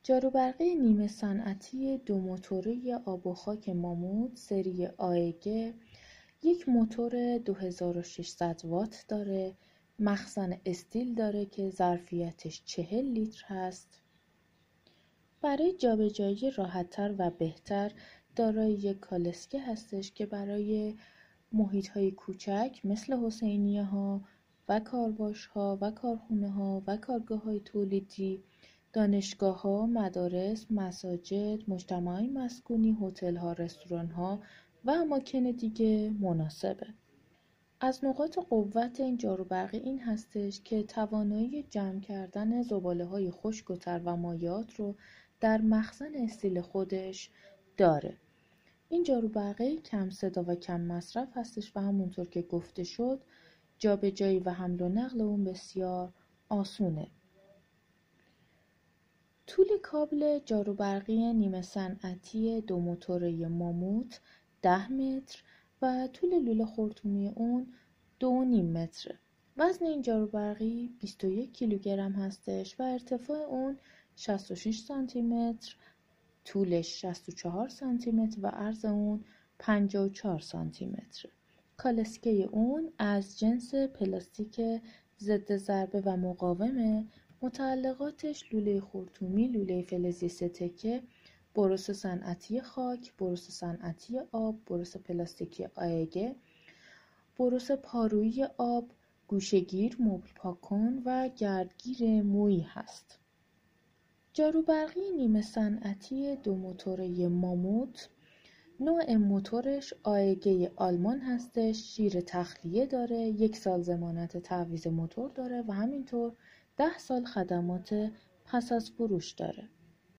جاروبرقی نیمه صنعتی دو موتوره آب و خاک ماموت سری AEG یک موتور 2600 وات داره، مخزن استیل داره که ظرفیتش 40 لیتر هست. برای جابجایی راحت‌تر و بهتر دارای یک کالسکه هستش که برای محیط‌های کوچک مثل حسینیه‌ها و کارواش‌ها و کارخونه‌ها و کارگاه‌های تولیدی، دانشگاه‌ها، مدارس، مساجد، مجتمع‌های مسکونی، هتل‌ها، رستوران‌ها و اماکن دیگه مناسبه. از نقاط قوت این جاروبرقی این هستش که توانایی جمع کردن زباله‌های خشک و تر و مایعات رو در مخزن استیل خودش داره. این جاروبرقی کم صدا و کم مصرف هستش و همونطور که گفته شد جابجایی و حمل و نقل اون بسیار آسونه. طول کابل جاروبرقی نیمه صنعتی دو موتوره ماموت 10 متر و طول لوله خرطومی اون 2.5 متره. وزن این جاروبرقی 21 کیلوگرم هستش و ارتفاع اون 66 سانتی متر، طولش 64 سانتی متر و عرض اون 54 سانتی متر. کالسکه اون از جنس پلاستیک ضد ضربه و مقاومه. متعلقاتش لوله خرطومی، لوله فلزی 3 تکه، بروس صنعتی خاک، بروس صنعتی آب، بروس پلاستیکی AEG، بروس پارویی آب، گوشه‌گیر، مبل پاک‌کن و گردگیر مویی هست. جاروبرقی نیمه صنعتی دو موتوره ماموت نوع موتورش AEG آلمان هستش، شیر تخلیه داره، 1 سال ضمانت تعویض موتور داره و همینطور 10 سال خدمات پس از فروش داره.